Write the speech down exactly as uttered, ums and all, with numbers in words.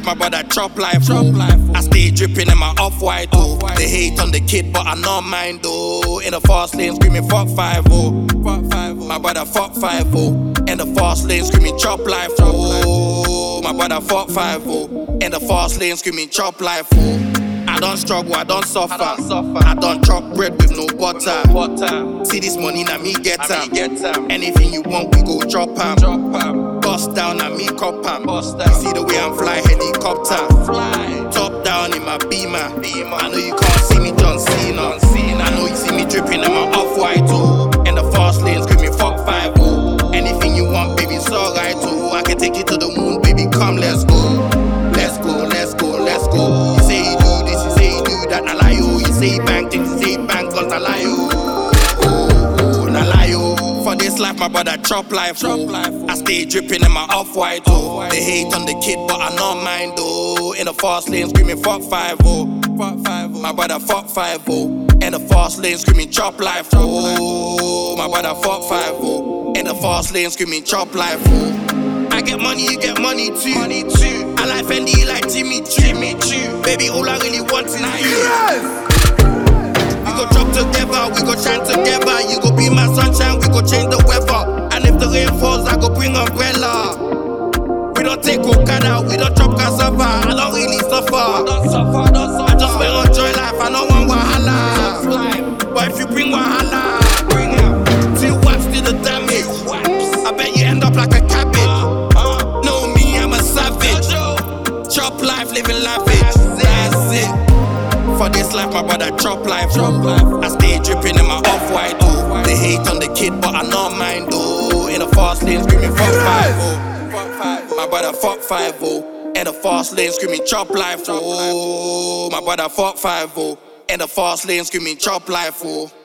life, my brother chop life, chop life. I stay dripping in my off-white, oh. They hate on the kid, but I don't mind, oh. In the fast lane, screaming fuck five, oh. My brother fuck five, oh. In the fast lane, screaming chop life, oh. My brother fuck five, oh. In the fast lane, screaming chop life, oh. I don't struggle, I don't suffer. I don't, suffer. I don't chop bread with no butter. butter. See this money, now me get am. Anything you want, we go drop am. Bust down, now me cop am. See the way I'm fly helicopter. Fly. Top down in my beamer. beamer. I know you can't see me John Cena. I know you see me dripping in my off-white too. In the fast lane, screaming fuck five oh. Anything you want, baby, it's alright too. I can take you to the moon, baby, come, let's go. Let's go, let's go, let's go. You say you do this, you say you do that, I lie you. You say you bang things, you say you bang guns, I lie you. Oh, oh, I lie you. For this life, my brother chop life, chop life. I stay dripping in my off-white, oh. They hate on the kid, but I don't mind, oh. In the fast lane, screaming fuck five, oh. My brother fuck five, oh. In the fast lane, screaming chop life, oh. My brother fuck five, oh. In the fast lane, screaming chop life, oh. I get money, you get money too. Money too. I like Fendi, you like Jimmy Choo. Jimmy Choo. Baby, all I really want is you. Yes. We go drop together, we go shine together. You go be my sunshine, we go change the weather. And if the rain falls, I go bring umbrella. We don't take Okada, we don't chop cassava. I don't really suffer. I don't suffer, don't suffer. I just wanna enjoy life, I don't want wahala. But if you bring wahala, bring it. Till wipes to the damage. I bet you end up like a cabbage. Chop life, living lavish, that's it. For this life, my brother chop life, chop life. I stay dripping in my off-white, oh. They hate on the kid, but I don't mind, oh. In the fast lane, screaming fuck five, oh. My brother fuck five, oh. In the fast lane, screaming chop life, oh. My brother fuck five, oh. In the fast lane, screaming chop life, oh.